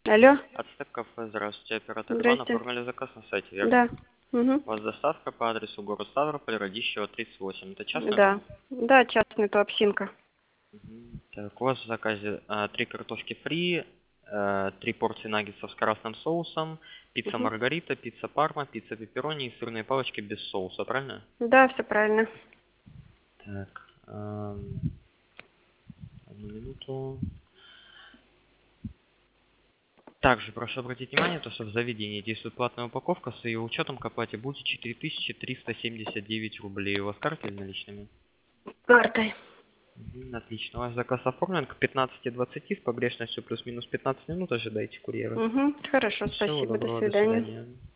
Алло, Ацтек кафе, здравствуйте, оператор Иван, здрасте. оформили заказ на сайте, верно? Да. Угу. У вас доставка по адресу город Ставрополь, Радищева, 38. Это частный Да. дом? Да, частный туапсинка. Так, у вас в заказе 3 картошки фри, 3 порции наггетсов с красным соусом, пицца Угу. маргарита, пицца парма, пицца пепперони и сырные палочки без соуса, правильно? Да, все правильно. Так, одну минуту. Также прошу обратить внимание, то, что в заведении действует платная упаковка, с ее учетом к оплате будет 4379 рублей. У вас карта или наличными? Картой. Отлично. У вас заказ оформлен к 15:20 с погрешностью плюс-минус 15 минут. Ожидайте курьера. Угу. Хорошо, Всего спасибо. До доброго, до свидания. свидания.